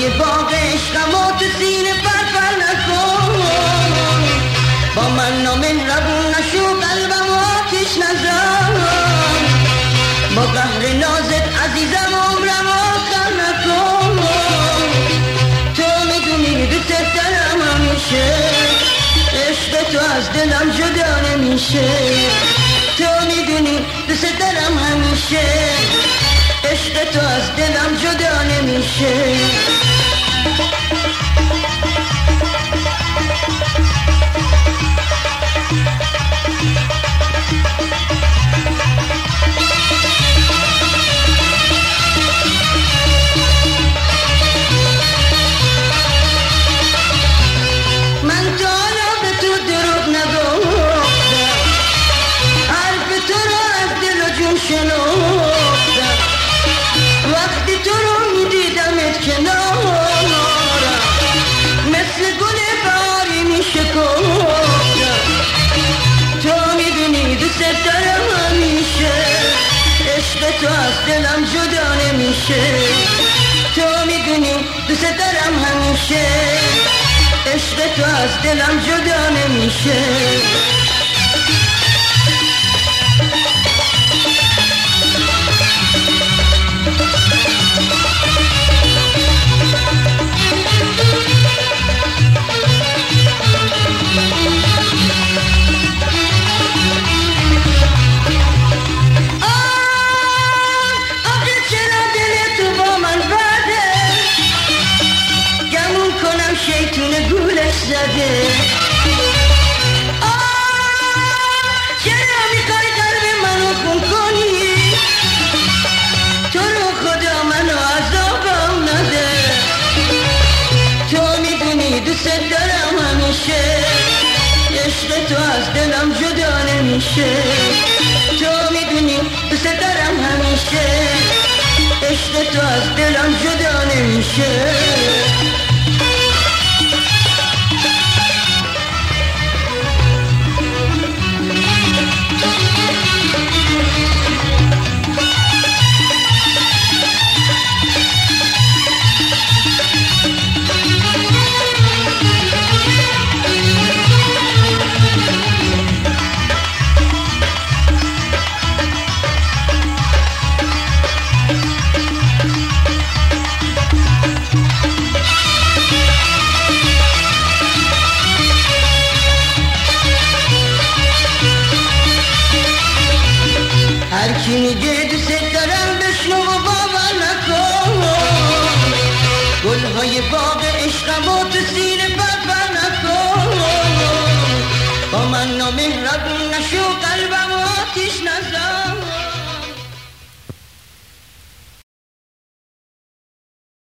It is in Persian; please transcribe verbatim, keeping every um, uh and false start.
گلهای باغ عشقم و تو سینه پرپر نکن، با من نامهربون نشو قلبم آتیش نزن، با قهر نازت عزیزم عمرم آخر نکن، تو میدونی دوست دارم همیشه، عشق تو از دلم جدا نمیشه، تو میدونی دوست دارم همیشه، عشق تو از دلم جدا نمیشه. من تا حالا به تو دروغ نگفتم، حرف تو رو از دل و جون شنفتم، وقتی تو رو میدیدمت کنارم مثل گل بهاری میشکفتم، تو میدونی دوست دارم همیشه، عشق تو از دلم جدا نمیشه، تو میدونی دوست دارم همیشه، عشق تو از دلم جدا نمیشه. شیطون گولش زده، چرا میخوای قلب منو خون کنی، تو رو خدا منو عذابم نده، تو میدونی دوست دارم همیشه، عشق تو از دلم جدا نمیشه، تو میدونی دوست دارم همیشه، عشق تو از دلم جدا نمیشه. هر کی میگه دوست دارم بشنو و باور نکن، گلهای باغ عشقم و تو سینه پرپر نکن، با من نامهربون نشو قلبم آتیش نزن.